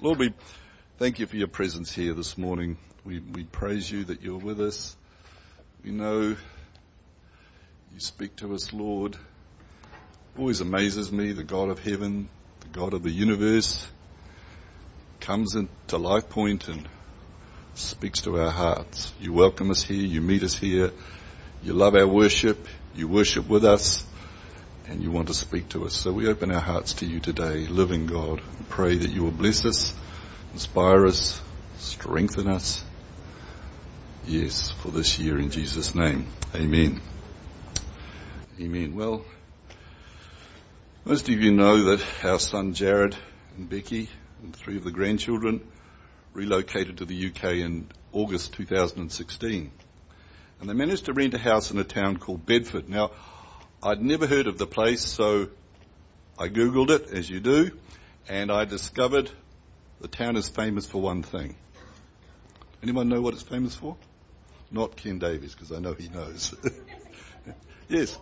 Lord, we thank you for your presence here this morning. We praise you that you're with us. We know you speak to us, Lord. Always amazes me, the God of heaven, the God of the universe, comes into Life Point and speaks to our hearts. You welcome us here, you meet us here, you love our worship, you worship with us, and you want to speak to us. So we open our hearts to you today, living God. We pray that you will bless us, inspire us, strengthen us. Yes, for this year in Jesus' name. Amen. Amen. Well, most of you know that our son Jared and Becky and 3 of the grandchildren relocated to the UK in August 2016. And they managed to rent a house in a town called Bedford. Now, I'd never heard of the place, so I Googled it, as you do, and I discovered the town is famous for one thing. Anyone know what it's famous for? Not Ken Davies, because I know he knows. Yes.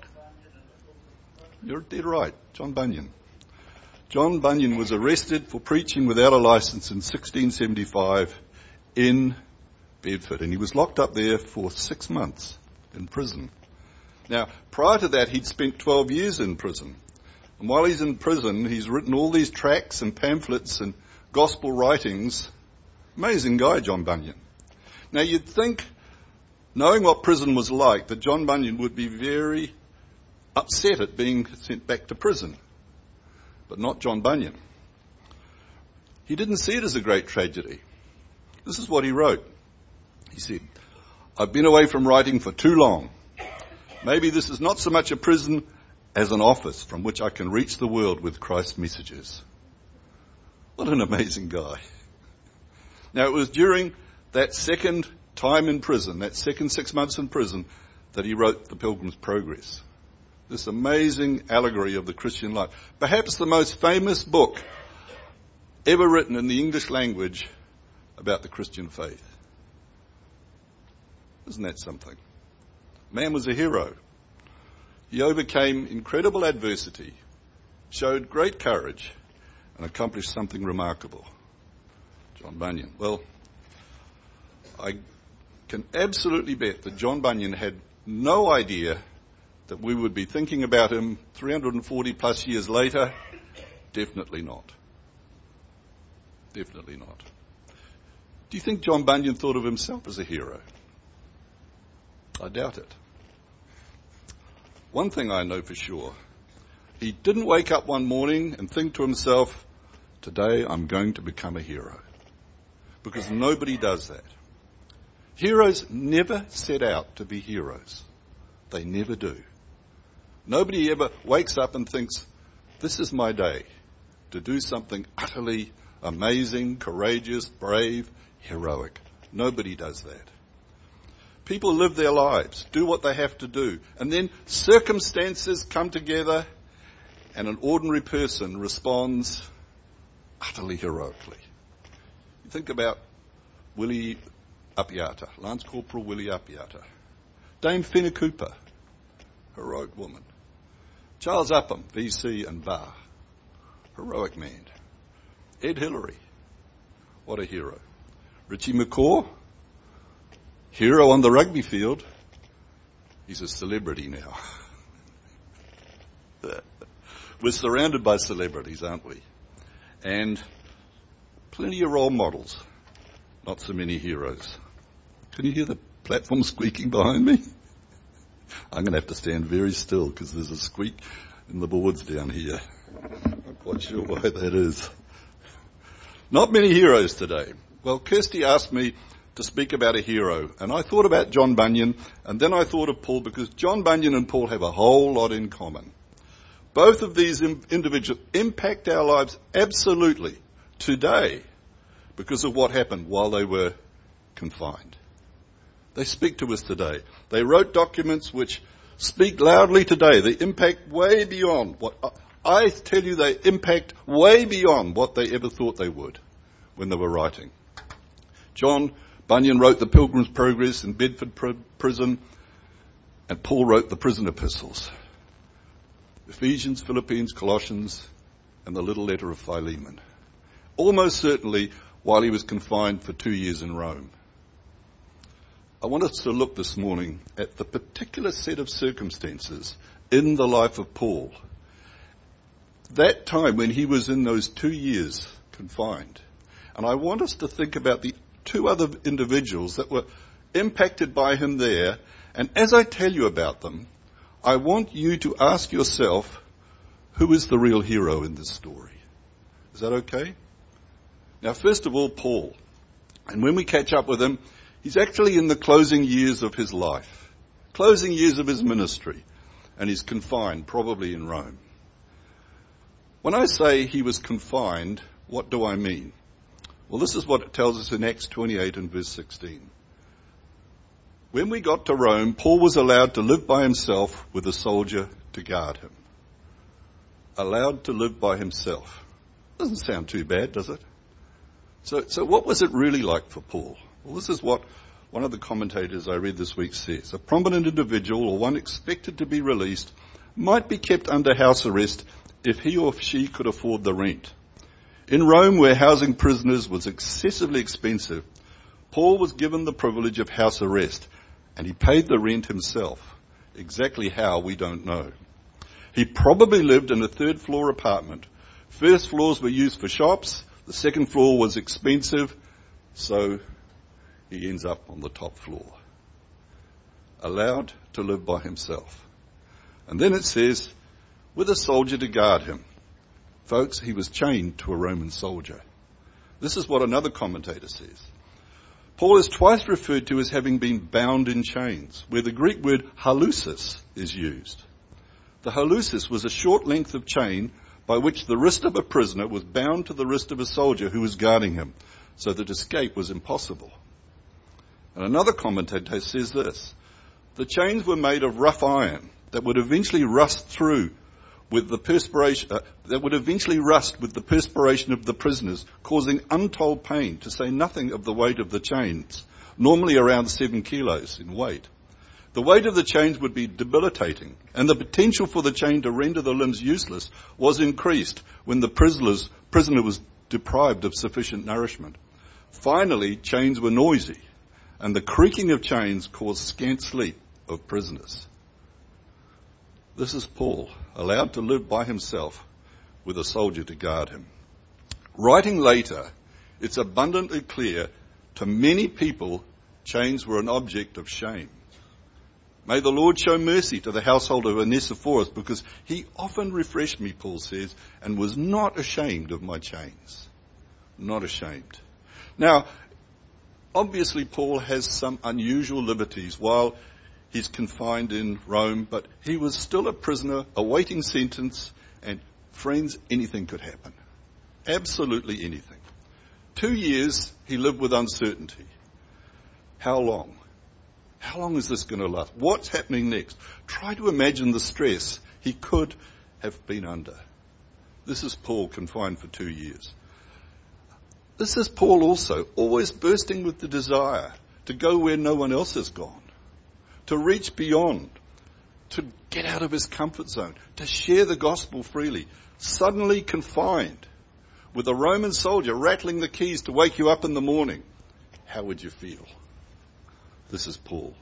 You're dead right. John Bunyan. John Bunyan was arrested for preaching without a license in 1675 in Bedford, and he was locked up there for 6 months in prison. Now, prior to that, he'd spent 12 years in prison. And while he's in prison, he's written all these tracts and pamphlets and gospel writings. Amazing guy, John Bunyan. Now, you'd think, knowing what prison was like, that John Bunyan would be very upset at being sent back to prison. But not John Bunyan. He didn't see it as a great tragedy. This is what he wrote. He said, "I've been away from writing for too long. Maybe this is not so much a prison as an office from which I can reach the world with Christ's messages." What an amazing guy. Now, it was during that second time in prison, that second 6 months in prison, that he wrote The Pilgrim's Progress. This amazing allegory of the Christian life. Perhaps the most famous book ever written in the English language about the Christian faith. Isn't that something? Man was a hero. He overcame incredible adversity, showed great courage, and accomplished something remarkable. John Bunyan. Well, I can absolutely bet that John Bunyan had no idea that we would be thinking about him 340 plus years later. Definitely not. Definitely not. Do you think John Bunyan thought of himself as a hero? I doubt it. One thing I know for sure, he didn't wake up one morning and think to himself, today I'm going to become a hero. Because nobody does that. Heroes never set out to be heroes. They never do. Nobody ever wakes up and thinks, this is my day to do something utterly amazing, courageous, brave, heroic. Nobody does that. People live their lives, do what they have to do, and then circumstances come together and an ordinary person responds utterly heroically. You think about Willie Apiata, Lance Corporal Willie Apiata. Dame Whina Cooper, heroic woman. Charles Upham, VC and Bar, heroic man. Ed Hillary, what a hero. Richie McCaw, hero on the rugby field. He's a celebrity now. We're surrounded by celebrities, aren't we? And plenty of role models. Not so many heroes. Can you hear the platform squeaking behind me? I'm going to have to stand very still because there's a squeak in the boards down here. I'm not quite sure why that is. Not many heroes today. Well, Kirsty asked me to speak about a hero, and I thought about John Bunyan, and then I thought of Paul, because John Bunyan and Paul have a whole lot in common. Both of these individuals impact our lives absolutely today because of what happened while they were confined. They speak to us today. They wrote documents which speak loudly today. They impact way beyond what, I tell you, they impact way beyond what they ever thought they would when they were writing. John Bunyan wrote The Pilgrim's Progress in Bedford prison, and Paul wrote the prison epistles. Ephesians, Philippians, Colossians, and the little letter of Philemon. almost certainly while he was confined for 2 years in Rome. I want us to look this morning at the particular set of circumstances in the life of Paul. That time when he was in those 2 years confined. And I want us to think about the two other individuals that were impacted by him there. And as I tell you about them, I want you to ask yourself, who is the real hero in this story? Is that okay? Now, first of all, Paul. And when we catch up with him, he's actually in the closing years of his life, closing years of his ministry, and he's confined, probably in Rome. When I say he was confined, what do I mean? Well, this is what it tells us in Acts 28 and verse 16. When we got to Rome, Paul was allowed to live by himself with a soldier to guard him. Allowed to live by himself. Doesn't sound too bad, does it? So what was it really like for Paul? Well, this is what one of the commentators I read this week says. A prominent individual, or one expected to be released, might be kept under house arrest if he or she could afford the rent. In Rome, where housing prisoners was excessively expensive, Paul was given the privilege of house arrest, and he paid the rent himself. Exactly how, we don't know. He probably lived in a third-floor apartment. First floors were used for shops. The second floor was expensive, so he ends up on the top floor. Allowed to live by himself. And then it says, with a soldier to guard him. Folks, he was chained to a Roman soldier. This is what another commentator says. Paul is twice referred to as having been bound in chains, where the Greek word halusis is used. The halusis was a short length of chain by which the wrist of a prisoner was bound to the wrist of a soldier who was guarding him, so that escape was impossible. And another commentator says this: the chains were made of rough iron that would eventually rust with the perspiration of the prisoners, causing untold pain, to say nothing of the weight of the chains, normally around 7 kilos in weight. The weight of the chains would be debilitating, and the potential for the chain to render the limbs useless was increased when the prisoner was deprived of sufficient nourishment. Finally, chains were noisy, and the creaking of chains caused scant sleep of prisoners. This is Paul, allowed to live by himself with a soldier to guard him. Writing later, it's abundantly clear to many people chains were an object of shame. May the Lord show mercy to the household of Onesiphorus, because he often refreshed me, Paul says, and was not ashamed of my chains. Not ashamed. Now, obviously Paul has some unusual liberties while he's confined in Rome, but he was still a prisoner awaiting sentence, and friends, anything could happen. Absolutely anything. 2 years he lived with uncertainty. How long? How long is this going to last? What's happening next? Try to imagine the stress he could have been under. This is Paul confined for 2 years. This is Paul also, always bursting with the desire to go where no one else has gone, to reach beyond, to get out of his comfort zone, to share the gospel freely, suddenly confined with a Roman soldier rattling the keys to wake you up in the morning. How would you feel? This is Paul.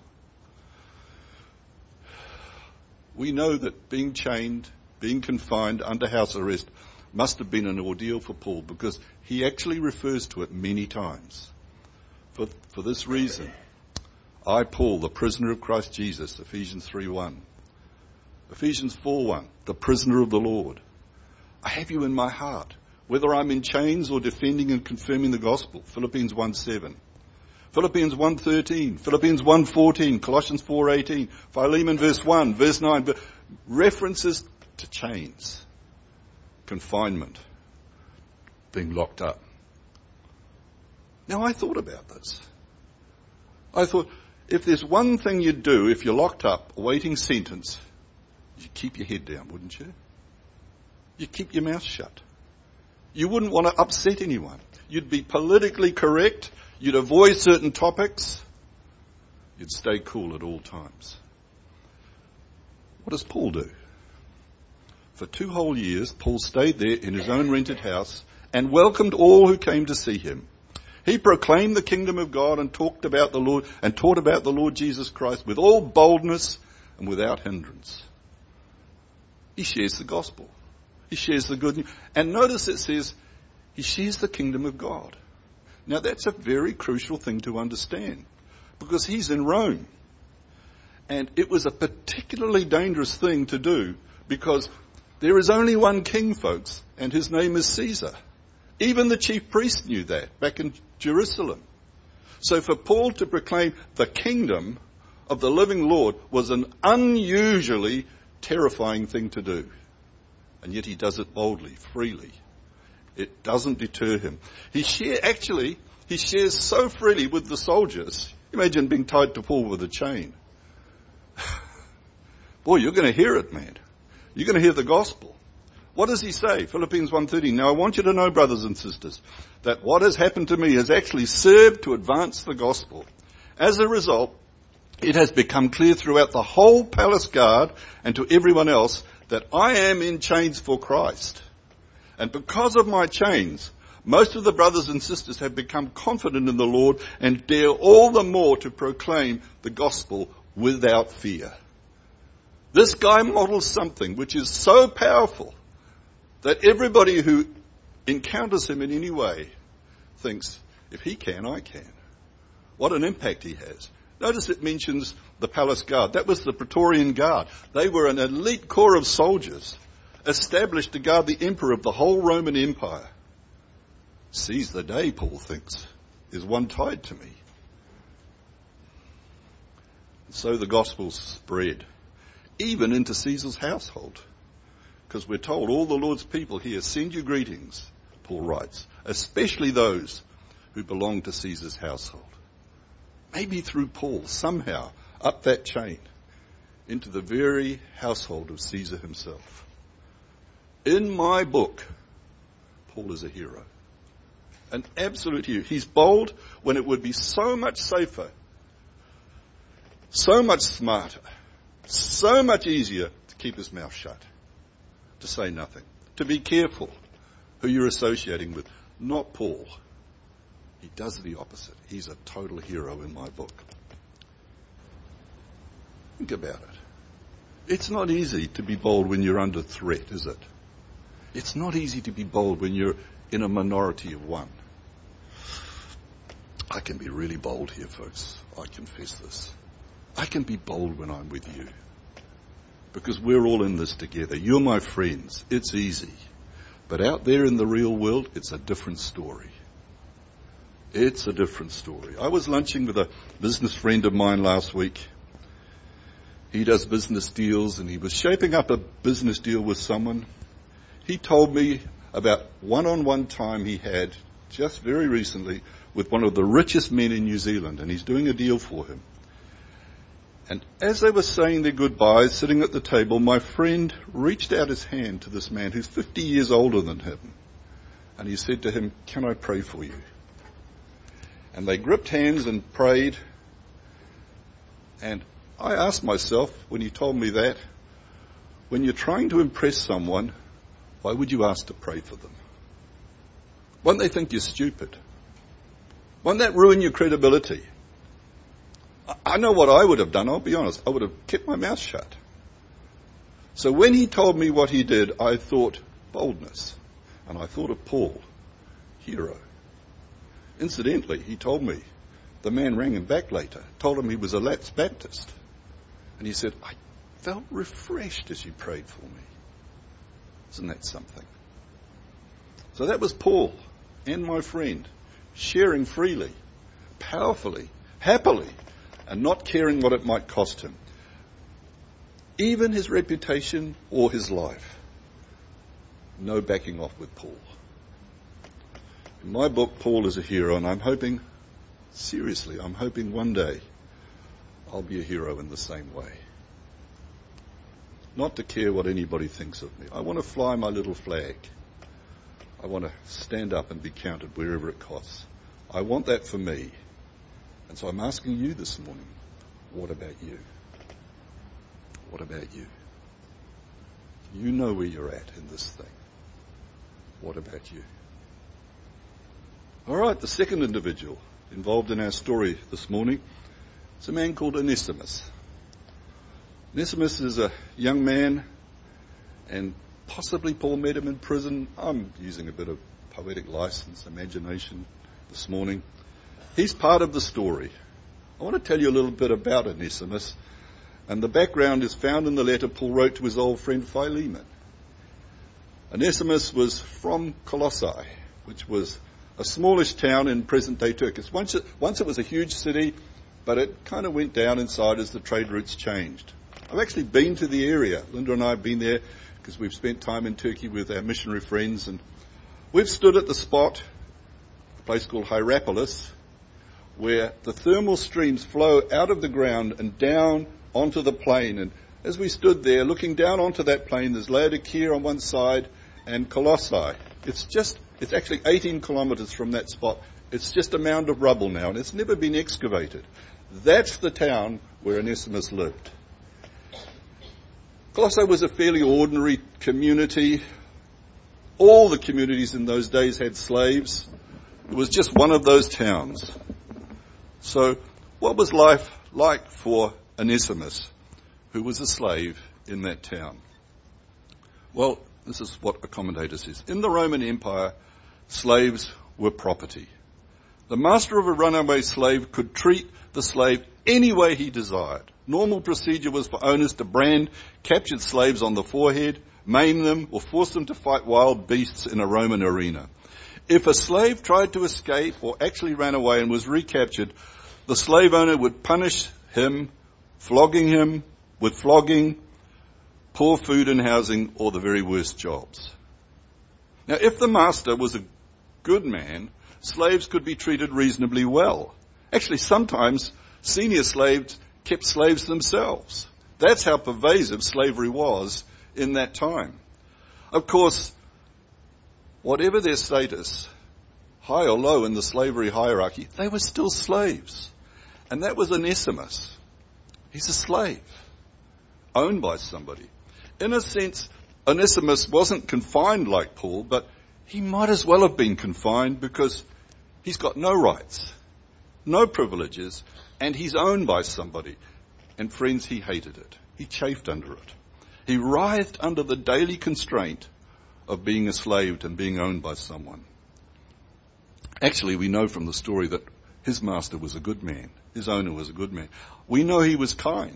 We know that being chained, being confined under house arrest must have been an ordeal for Paul, because he actually refers to it many times. For this reason, I, Paul, the prisoner of Christ Jesus, Ephesians 3:1. Ephesians 4:1, the prisoner of the Lord. I have you in my heart, whether I'm in chains or defending and confirming the gospel, Philippians 1:7. Philippians 1:13, Philippians 1:14, Colossians 4:18, Philemon verse 1, verse 9, but references to chains, confinement, being locked up. Now I thought about this. I thought, if there's one thing you'd do if you're locked up awaiting sentence, you'd keep your head down, wouldn't you? You'd keep your mouth shut. You wouldn't want to upset anyone. You'd be politically correct. You'd avoid certain topics. You'd stay cool at all times. What does Paul do? For 2 whole years, Paul stayed there in his own rented house and welcomed all who came to see him. He proclaimed the kingdom of God and taught about the Lord Jesus Christ with all boldness and without hindrance. He shares the gospel. He shares the good news. And notice it says he shares the kingdom of God. Now that's a very crucial thing to understand, because he's in Rome. And it was a particularly dangerous thing to do, because there is only one king, folks, and his name is Caesar. Even the chief priest knew that back in Jerusalem. So for Paul to proclaim the kingdom of the living Lord was an unusually terrifying thing to do. And yet he does it boldly, freely. It doesn't deter him. He shares so freely with the soldiers. Imagine being tied to Paul with a chain. Boy, you're going to hear it, man. You're going to hear the gospel. What does he say? Philippians 1:13. Now I want you to know, brothers and sisters, that what has happened to me has actually served to advance the gospel. As a result, it has become clear throughout the whole palace guard and to everyone else that I am in chains for Christ. And because of my chains, most of the brothers and sisters have become confident in the Lord and dare all the more to proclaim the gospel without fear. This guy models something which is so powerful that everybody who encounters him in any way thinks, if he can, I can. What an impact he has. Notice it mentions the palace guard. That was the Praetorian Guard. They were an elite corps of soldiers established to guard the emperor of the whole Roman Empire. Seize the day, Paul thinks. There's one tied to me. So the gospel spread, even into Caesar's household. Because we're told all the Lord's people here send you greetings, Paul writes, especially those who belong to Caesar's household. Maybe through Paul, somehow, up that chain, into the very household of Caesar himself. In my book, Paul is a hero. An absolute hero. He's bold when it would be so much safer, so much smarter, so much easier to keep his mouth shut, to say nothing, to be careful who you're associating with. Not Paul. He does the opposite. He's a total hero in my book. Think about it. It's not easy to be bold when you're under threat, is it? It's not easy to be bold when you're in a minority of one. I can be really bold here, folks. I confess this. I can be bold when I'm with you, because we're all in this together. You're my friends. It's easy. But out there in the real world, it's a different story. It's a different story. I was lunching with a business friend of mine last week. He does business deals, and he was shaping up a business deal with someone. He told me about one-on-one time he had just very recently with one of the richest men in New Zealand, and he's doing a deal for him. And as they were saying their goodbyes, sitting at the table, my friend reached out his hand to this man who's 50 years older than him. And he said to him, "Can I pray for you?" And they gripped hands and prayed. And I asked myself, when he told me that, when you're trying to impress someone, why would you ask to pray for them? Won't they think you're stupid? Won't that ruin your credibility? I know what I would have done, I'll be honest. I would have kept my mouth shut. So when he told me what he did, I thought boldness. And I thought of Paul, hero. Incidentally, he told me, the man rang him back later, told him he was a lapsed Baptist. And he said, "I felt refreshed as you prayed for me." Isn't that something? So that was Paul and my friend, sharing freely, powerfully, happily, and not caring what it might cost him. Even his reputation or his life. No backing off with Paul. In my book, Paul is a hero, and I'm hoping, seriously, I'm hoping one day I'll be a hero in the same way. Not to care what anybody thinks of me. I want to fly my little flag. I want to stand up and be counted wherever it costs. I want that for me. And so I'm asking you this morning, what about you? What about you? You know where you're at in this thing. What about you? All right, the second individual involved in our story this morning is a man called Onesimus. Onesimus is a young man, and possibly Paul met him in prison. I'm using a bit of poetic license, imagination this morning. He's part of the story. I want to tell you a little bit about Onesimus, and the background is found in the letter Paul wrote to his old friend Philemon. Onesimus was from Colossae, which was a smallish town in present-day Turkey. Once it was a huge city, but it kind of went down inside as the trade routes changed. I've actually been to the area. Linda and I have been there because we've spent time in Turkey with our missionary friends, and we've stood at the spot, a place called Hierapolis, where the thermal streams flow out of the ground and down onto the plain. And as we stood there looking down onto that plain, there's Laodicea on one side and Colossae. It's actually 18 kilometres from that spot. It's just a mound of rubble now, and it's never been excavated. That's the town where Onesimus lived. Colossae was a fairly ordinary community. All the communities in those days had slaves. It was just one of those towns. So what was life like for Onesimus, who was a slave in that town? Well, this is what a commentator says. In the Roman Empire, slaves were property. The master of a runaway slave could treat the slave any way he desired. Normal procedure was for owners to brand captured slaves on the forehead, maim them, or force them to fight wild beasts in a Roman arena. If a slave tried to escape or actually ran away and was recaptured, the slave owner would punish him, flogging him with flogging, poor food and housing, or the very worst jobs. Now, if the master was a good man, slaves could be treated reasonably well. Actually, sometimes senior slaves kept slaves themselves. That's how pervasive slavery was in that time. Of course, whatever their status, high or low in the slavery hierarchy, they were still slaves. And that was Onesimus. He's a slave, owned by somebody. In a sense, Onesimus wasn't confined like Paul, but he might as well have been confined because he's got no rights, no privileges, and he's owned by somebody. And friends, he hated it. He chafed under it. He writhed under the daily constraint of being a slave and being owned by someone. Actually, we know from the story that his master was a good man. His owner was a good man. We know he was kind.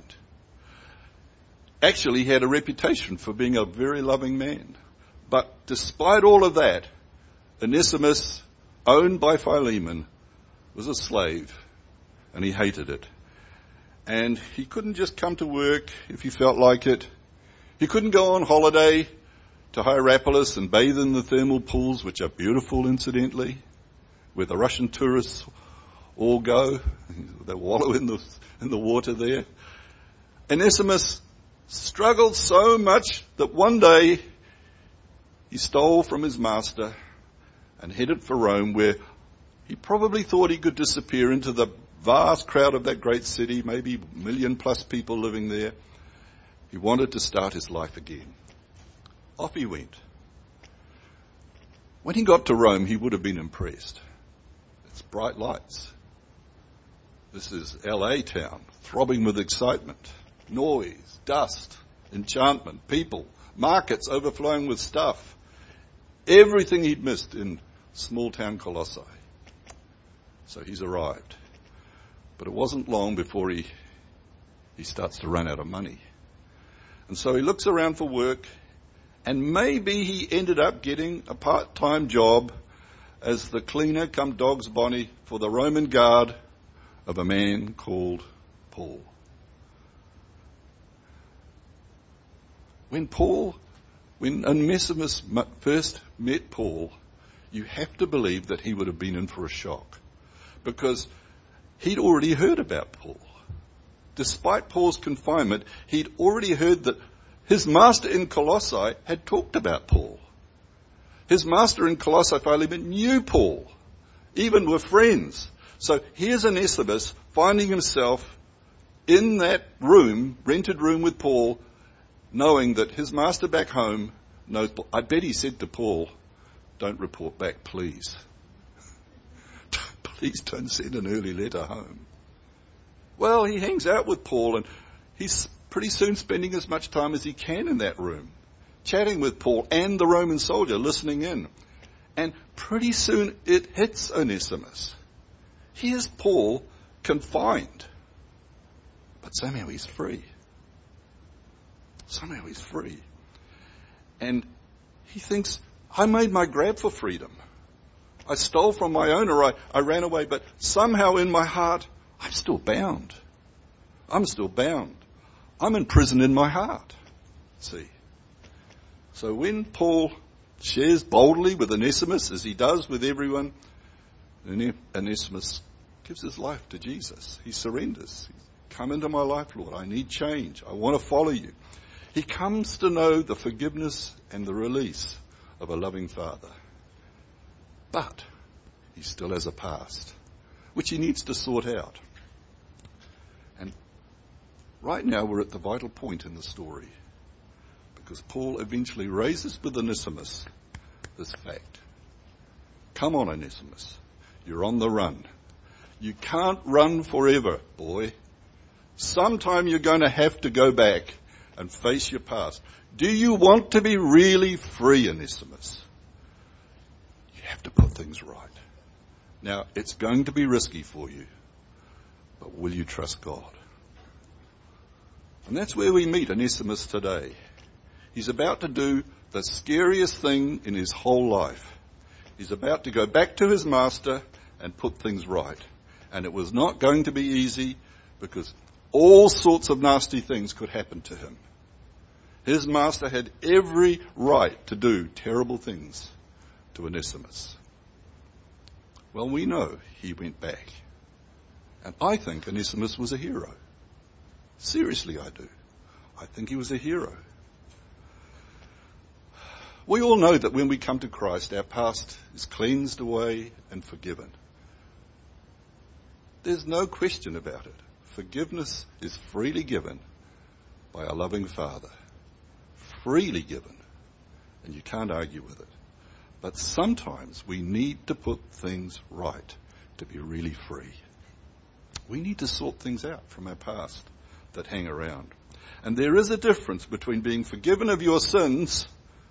Actually, he had a reputation for being a very loving man. But despite all of that, Onesimus, owned by Philemon, was a slave, and he hated it. And he couldn't just come to work if he felt like it. He couldn't go on holiday to Hierapolis and bathe in the thermal pools, which are beautiful, incidentally, where the Russian tourists all go. They wallow in the water there. Onesimus struggled so much that one day he stole from his master and headed for Rome, where he probably thought he could disappear into the vast crowd of that great city, maybe 1 million plus people living there. He wanted to start his life again. Off he went. When he got to Rome, he would have been impressed. It's bright lights. This is LA town, throbbing with excitement, noise, dust, enchantment, people, markets overflowing with stuff. Everything he'd missed in small town Colossae. So he's arrived. But it wasn't long before he starts to run out of money. And so he looks around for work, and maybe he ended up getting a part-time job as the cleaner come dog's bonny for the Roman guard of a man called Paul. When Onesimus first met Paul, you have to believe that he would have been in for a shock, because he'd already heard about Paul. Despite Paul's confinement, he'd already heard that his master in Colossae had talked about Paul. His master in Colossae, Philemon, knew Paul, even were friends. So here's Onesimus finding himself in that room, rented room with Paul, knowing that his master back home knows Paul. I bet he said to Paul, "Don't report back, please." please don't send an early letter home. Well, he hangs out with Paul, and he's pretty soon spending as much time as he can in that room, chatting with Paul and the Roman soldier, listening in. And pretty soon it hits Onesimus. Here's Paul confined, but somehow he's free. Somehow he's free. And he thinks, I made my grab for freedom. I stole from my owner, I ran away, but somehow in my heart, I'm still bound. I'm still bound. I'm in prison in my heart. See? So when Paul shares boldly with Onesimus, as he does with everyone, Onesimus gives his life to Jesus. He surrenders. Come into my life, Lord. I need change. I want to follow you. He comes to know the forgiveness and the release of a loving Father. But he still has a past, which he needs to sort out. And right now we're at the vital point in the story, because Paul eventually raises with Onesimus this fact. Come on, Onesimus. You're on the run. You can't run forever, boy. Sometime you're going to have to go back and face your past. Do you want to be really free, Onesimus? You have to put things right. Now, it's going to be risky for you, but will you trust God? And that's where we meet Onesimus today. He's about to do the scariest thing in his whole life. He's about to go back to his master and put things right. And it was not going to be easy, because all sorts of nasty things could happen to him. His master had every right to do terrible things to Onesimus. Well, we know he went back. And I think Onesimus was a hero. Seriously, I do. I think he was a hero. We all know that when we come to Christ, our past is cleansed away and forgiven. There's no question about it. Forgiveness is freely given by our loving Father. Freely given. And you can't argue with it. But sometimes we need to put things right to be really free. We need to sort things out from our past that hang around. And there is a difference between being forgiven of your sins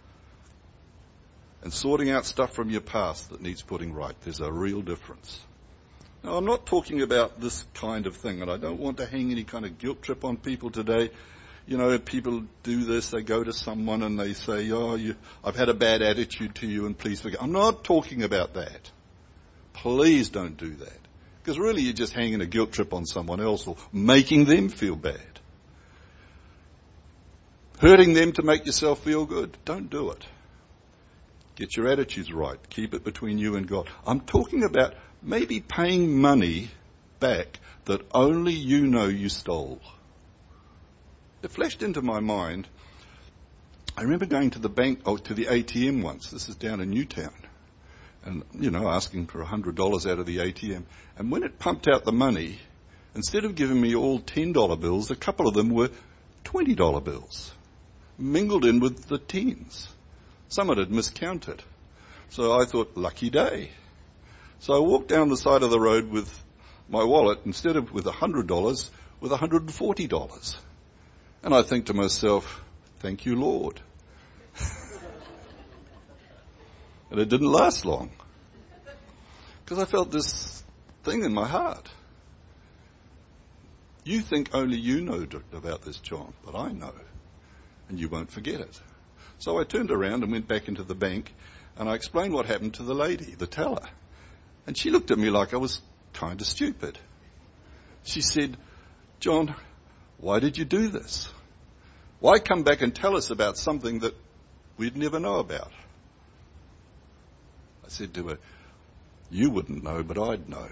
and sorting out stuff from your past that needs putting right. There's a real difference. Now, I'm not talking about this kind of thing, and I don't want to hang any kind of guilt trip on people today. You know, people do this, they go to someone and they say, I've had a bad attitude to you and please forgive. I'm not talking about that. Please don't do that. Because really you're just hanging a guilt trip on someone else or making them feel bad. Hurting them to make yourself feel good. Don't do it. Get your attitudes right. Keep it between you and God. I'm talking about maybe paying money back that only you know you stole. It flashed into my mind. I remember going to the bank, to the ATM once. This is down in Newtown. And, asking for $100 out of the ATM. And when it pumped out the money, instead of giving me all $10 bills, a couple of them were $20 bills, mingled in with the tens. Someone had miscounted. So I thought, lucky day. So I walked down the side of the road with my wallet, instead of with $100, with $140. And I think to myself, thank you, Lord. And it didn't last long, because I felt this thing in my heart. You think only you know about this, John, but I know, and you won't forget it. So I turned around and went back into the bank, and I explained what happened to the lady, the teller. And she looked at me like I was kind of stupid. She said, John, why did you do this? Why come back and tell us about something that we'd never know about? I said to her, you wouldn't know, but I'd know.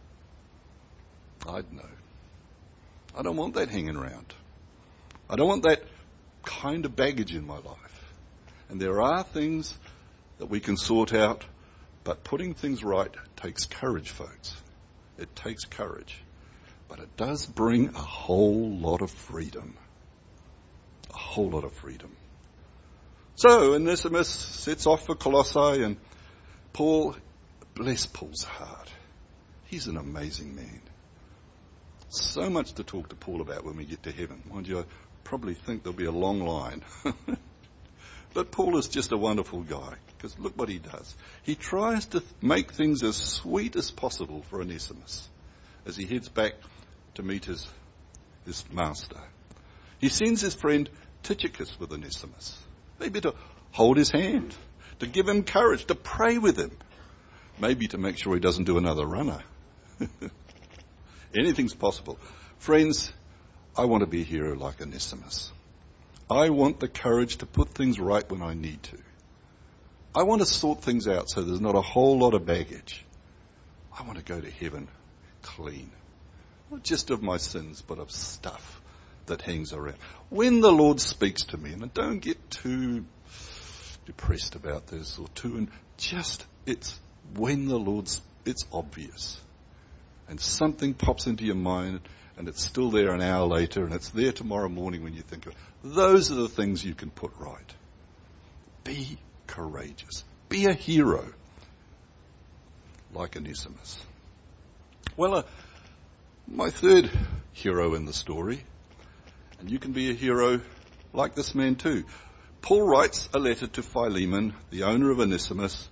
I'd know. I don't want that hanging around. I don't want that kind of baggage in my life. And there are things that we can sort out, but putting things right takes courage, folks. It takes courage. But it does bring a whole lot of freedom. A whole lot of freedom. So Onesimus sets off for Colossae, and Paul, bless Paul's heart. He's an amazing man. So much to talk to Paul about when we get to heaven. Mind you, I probably think there'll be a long line. But Paul is just a wonderful guy, because look what he does. He tries to make things as sweet as possible for Onesimus as he heads back to meet his master. He sends his friend Tychicus with Onesimus, maybe to hold his hand, to give him courage, to pray with him, maybe to make sure he doesn't do another runner. Anything's possible. Friends, I want to be a hero like Onesimus. I want the courage to put things right when I need to. I want to sort things out so there's not a whole lot of baggage. I want to go to heaven clean. Not just of my sins, but of stuff that hangs around. When the Lord speaks to me, and don't get too depressed about this or it's when the Lord's, it's obvious. And something pops into your mind and it's still there an hour later and it's there tomorrow morning when you think of it. Those are the things you can put right. Be courageous. Be a hero like Onesimus. Well, my third hero in the story, and you can be a hero like this man too. Paul writes a letter to Philemon, the owner of Onesimus.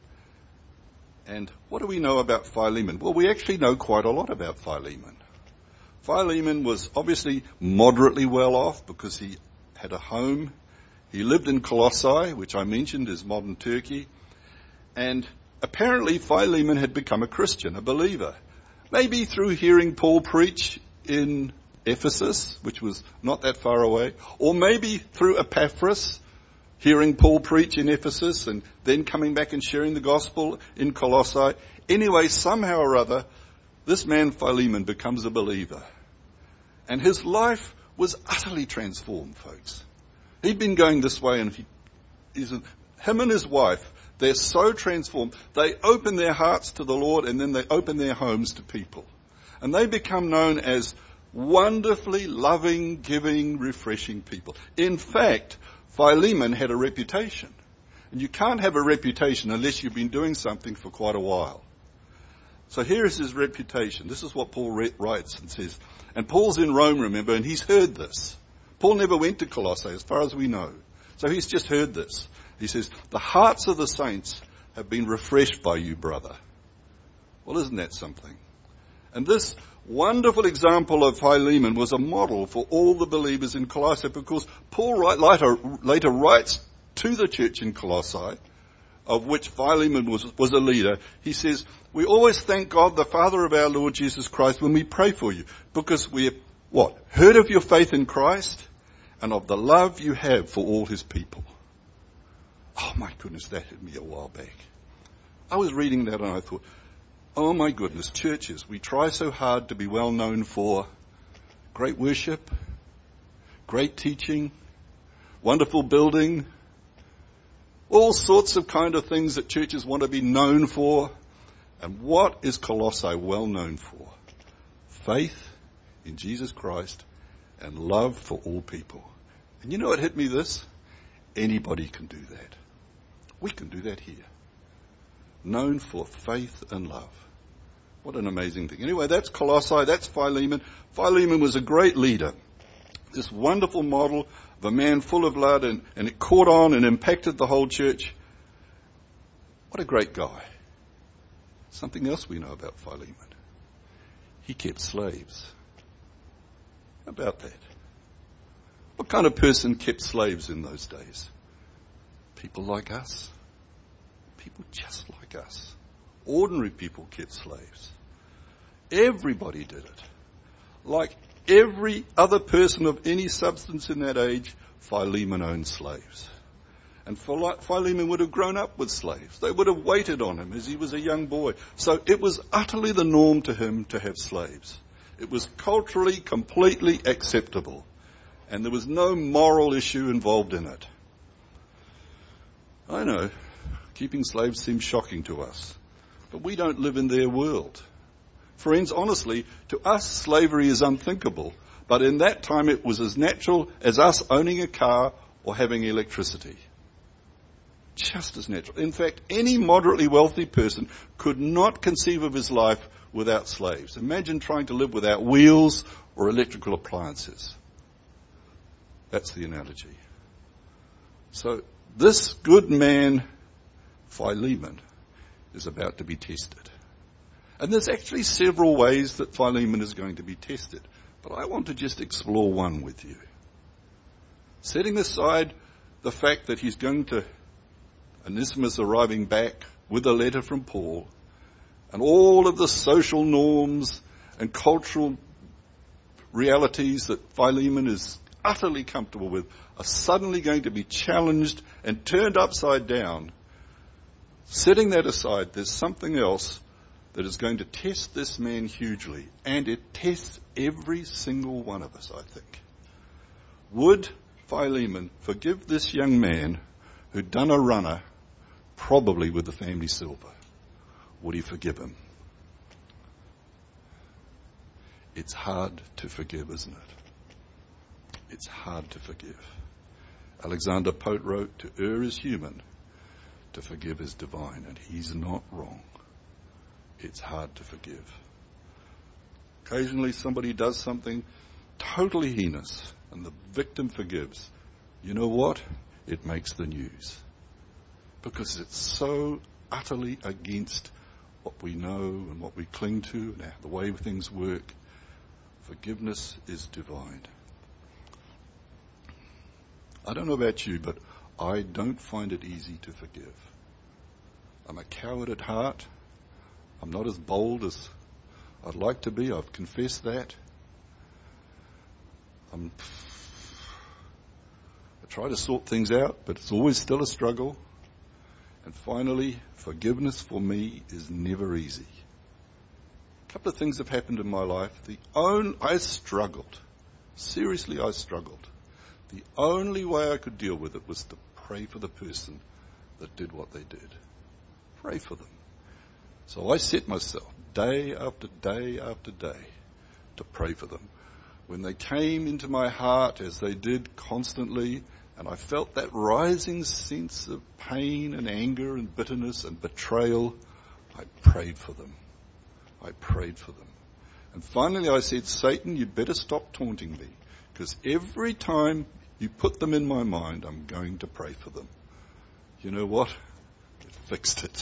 And what do we know about Philemon? Well, we actually know quite a lot about Philemon. Philemon was obviously moderately well off because he had a home. He lived in Colossae, which I mentioned is modern Turkey. And apparently Philemon had become a Christian, a believer. Maybe through hearing Paul preach in Ephesus, which was not that far away. Or maybe through Epaphras, hearing Paul preach in Ephesus and then coming back and sharing the gospel in Colossae. Anyway, somehow or other, this man Philemon becomes a believer. And his life was utterly transformed, folks. He'd been going this way and him and his wife, they're so transformed. They open their hearts to the Lord and then they open their homes to people. And they become known as wonderfully loving, giving, refreshing people. In fact, Philemon had a reputation. And you can't have a reputation unless you've been doing something for quite a while. So here is his reputation. This is what Paul writes and says. And Paul's in Rome, remember, and he's heard this. Paul never went to Colossae, as far as we know. So he's just heard this. He says, the hearts of the saints have been refreshed by you, brother. Well, isn't that something? And this wonderful example of Philemon was a model for all the believers in Colossae, because Paul later writes to the church in Colossae, of which Philemon was a leader. He says, we always thank God, the Father of our Lord Jesus Christ, when we pray for you, because we have, heard of your faith in Christ and of the love you have for all his people. Oh my goodness, that hit me a while back. I was reading that and I thought, oh my goodness, churches, we try so hard to be well known for great worship, great teaching, wonderful building, all sorts of kind of things that churches want to be known for. And what is Colossae well known for? Faith in Jesus Christ and love for all people. And you know what hit me this? Anybody can do that. We can do that here. Known for faith and love. What an amazing thing. Anyway, that's Colossae, that's Philemon. Philemon was a great leader. This wonderful model of a man full of blood, and it caught on and impacted the whole church. What a great guy. Something else we know about Philemon. He kept slaves. How about that? What kind of person kept slaves in those days? People like us. People just like us. Ordinary people kept slaves. Everybody did it. Like every other person of any substance in that age, Philemon owned slaves. And Philemon would have grown up with slaves. They would have waited on him as he was a young boy. So it was utterly the norm to him to have slaves. It was culturally completely acceptable. And there was no moral issue involved in it. I know, keeping slaves seems shocking to us. But we don't live in their world. Friends, honestly, to us slavery is unthinkable. But in that time it was as natural as us owning a car or having electricity. just as natural. In fact, any moderately wealthy person could not conceive of his life without slaves. Imagine trying to live without wheels or electrical appliances. That's the analogy. So this good man, Philemon, is about to be tested. And there's actually several ways that Philemon is going to be tested. But I want to just explore one with you. Setting aside the fact that he's going to, Onesimus arriving back with a letter from Paul, and all of the social norms and cultural realities that Philemon is utterly comfortable with are suddenly going to be challenged and turned upside down. Setting that aside, there's something else that is going to test this man hugely, and it tests every single one of us, I think. Would Philemon forgive this young man who'd done a runner, probably with the family silver? Would he forgive him? It's hard to forgive, isn't it? It's hard to forgive. Alexander Pope wrote, "To err is human, to forgive is divine," and he's not wrong. It's hard to forgive. Occasionally somebody does something totally heinous and the victim forgives. You know what? It makes the news. Because it's so utterly against what we know and what we cling to and the way things work. Forgiveness is divine. I don't know about you, but I don't find it easy to forgive. I'm a coward at heart. I'm not as bold as I'd like to be. I've confessed that. I try to sort things out, but it's always still a struggle. And finally, forgiveness for me is never easy. A couple of things have happened in my life. I struggled. Seriously, I struggled. The only way I could deal with it was to pray for the person that did what they did. Pray for them. So I set myself day after day after day to pray for them. When they came into my heart, as they did constantly, and I felt that rising sense of pain and anger and bitterness and betrayal, I prayed for them. I prayed for them. And finally I said, Satan, you better stop taunting me, because every time you put them in my mind, I'm going to pray for them. You know what? It fixed it.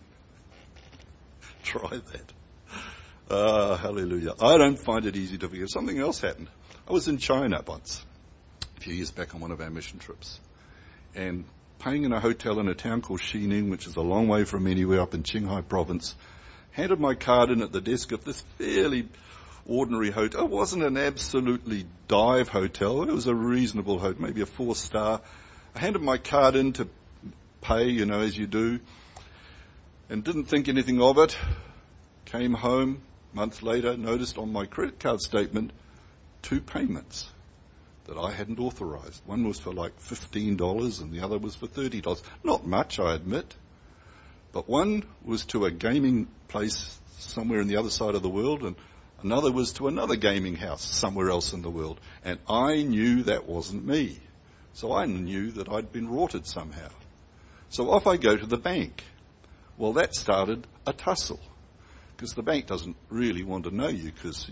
Try that. Hallelujah. I don't find it easy to forgive. Something else happened. I was in China once, a few years back on one of our mission trips, and paying in a hotel in a town called Xining, which is a long way from anywhere up in Qinghai province, handed my card in at the desk of this fairly ordinary hotel. It wasn't an absolutely dive hotel. It was a reasonable hotel, maybe a 4-star. I handed my card in to pay, as you do, and didn't think anything of it. Came home, months later, noticed on my credit card statement 2 payments that I hadn't authorized. One was for like $15 and the other was for $30. Not much, I admit. But one was to a gaming place somewhere in the other side of the world, and another was to another gaming house somewhere else in the world. And I knew that wasn't me. So I knew that I'd been rorted somehow. So off I go to the bank. Well, that started a tussle, because the bank doesn't really want to know you because,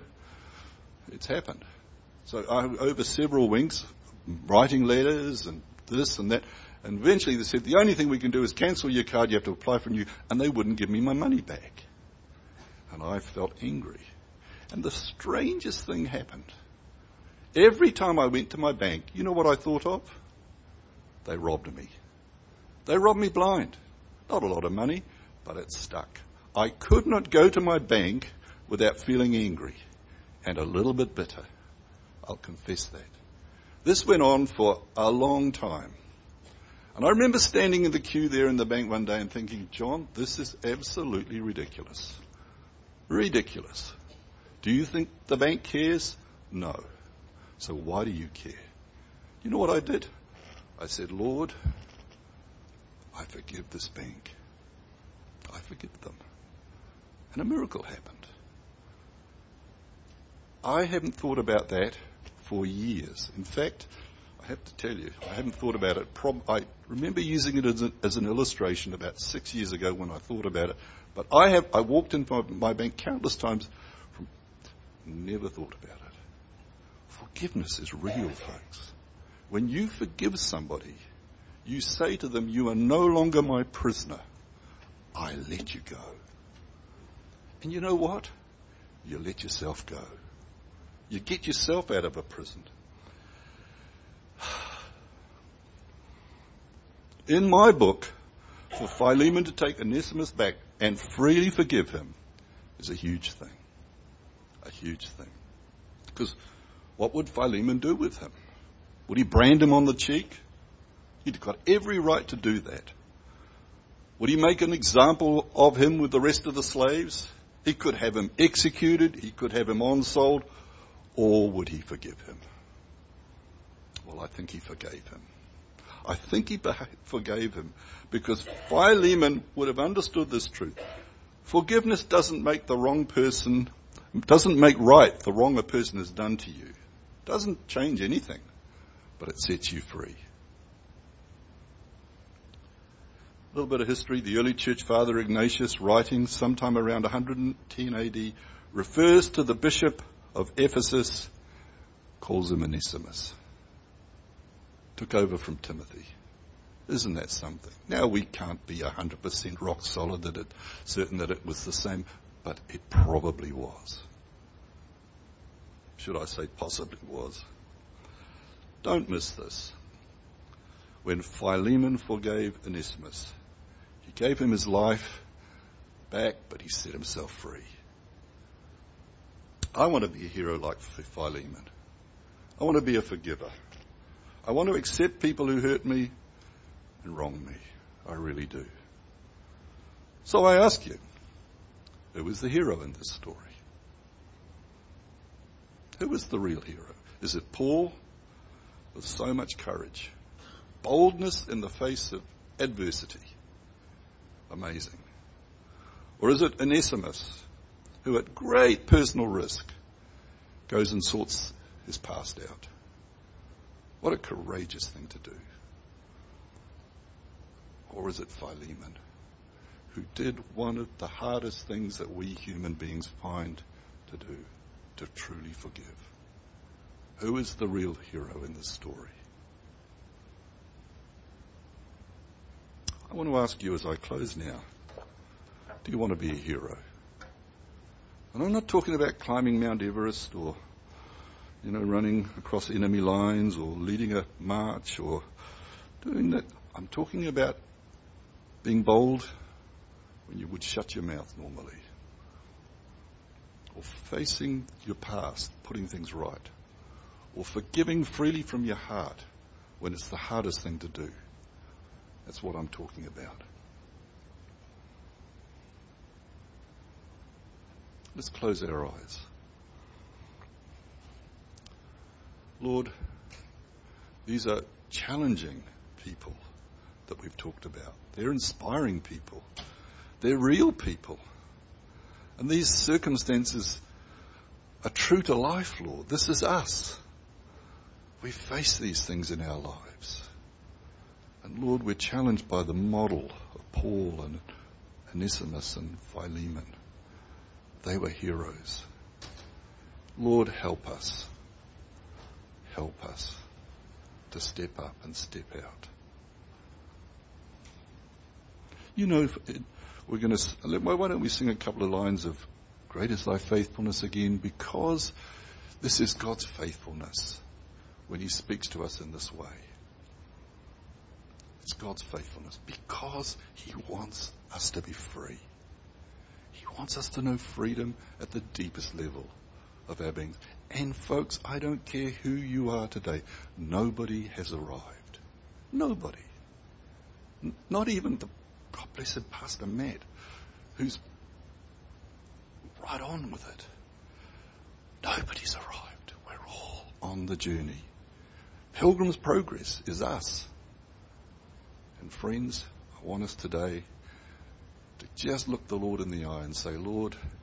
it's happened. So over several weeks, writing letters and this and that, and eventually they said, the only thing we can do is cancel your card, you have to apply for a new, and they wouldn't give me my money back. And I felt angry. And the strangest thing happened. Every time I went to my bank, you know what I thought of? They robbed me. They robbed me blind. Not a lot of money, but it stuck. I could not go to my bank without feeling angry and a little bit bitter. I'll confess that. This went on for a long time. And I remember standing in the queue there in the bank one day and thinking, John, this is absolutely ridiculous. Ridiculous. Do you think the bank cares? No. So why do you care? You know what I did? I said, Lord, I forgive this bank. I forgive them. And a miracle happened. I haven't thought about that for years. In fact, I have to tell you, I hadn't thought about it. I remember using it as an illustration about 6 years ago when I thought about it. But I walked into my bank countless times, never thought about it. Forgiveness is real, folks. When you forgive somebody, you say to them, you are no longer my prisoner. I let you go. And you know what? You let yourself go. You get yourself out of a prison. In my book, for Philemon to take Onesimus back and freely forgive him is a huge thing. A huge thing. Because what would Philemon do with him? Would he brand him on the cheek? He'd got every right to do that. Would he make an example of him with the rest of the slaves? He could have him executed, he could have him on-sold, or would he forgive him? Well, I think he forgave him. I think he forgave him because Philemon would have understood this truth. Forgiveness doesn't make the wrong person, doesn't make right the wrong a person has done to you. It doesn't change anything, but it sets you free. A little bit of history. The early church father Ignatius, writing sometime around 110 AD, refers to the bishop of Ephesus, calls him Onesimus. Took over from Timothy. Isn't that something? Now we can't be 100% rock solid that certain that it was the same, but it probably was. Should I say possibly was? Don't miss this. When Philemon forgave Onesimus, he gave him his life back, but he set himself free. I want to be a hero like Philemon. I want to be a forgiver. I want to accept people who hurt me and wrong me. I really do. So I ask you, who is the hero in this story? Who is the real hero? Is it Paul with so much courage? Boldness in the face of adversity. Amazing. Or is it Onesimus, who at great personal risk goes and sorts his past out? What a courageous thing to do. Or is it Philemon, who did one of the hardest things that we human beings find to do, to truly forgive? Who is the real hero in this story? I want to ask you as I close now, do you want to be a hero? And I'm not talking about climbing Mount Everest or, running across enemy lines or leading a march or doing that. I'm talking about being bold when you would shut your mouth normally. Or facing your past, putting things right. Or forgiving freely from your heart when it's the hardest thing to do. That's what I'm talking about. Let's close our eyes. Lord, these are challenging people that we've talked about. They're inspiring people. They're real people. And these circumstances are true to life, Lord. This is us. We face these things in our lives. And Lord, we're challenged by the model of Paul and Onesimus and Philemon. They were heroes. Lord, help us. Help us to step up and step out. Why don't we sing a couple of lines of Great is Thy Faithfulness again, because this is God's faithfulness when He speaks to us in this way. It's God's faithfulness because He wants us to be free. He wants us to know freedom at the deepest level of our being. And folks, I don't care who you are today. Nobody has arrived. Nobody. Not even the, God blessed Pastor Matt, who's right on with it. Nobody's arrived. We're all on the journey. Pilgrim's Progress is us. And friends, I want us today to just look the Lord in the eye and say, Lord,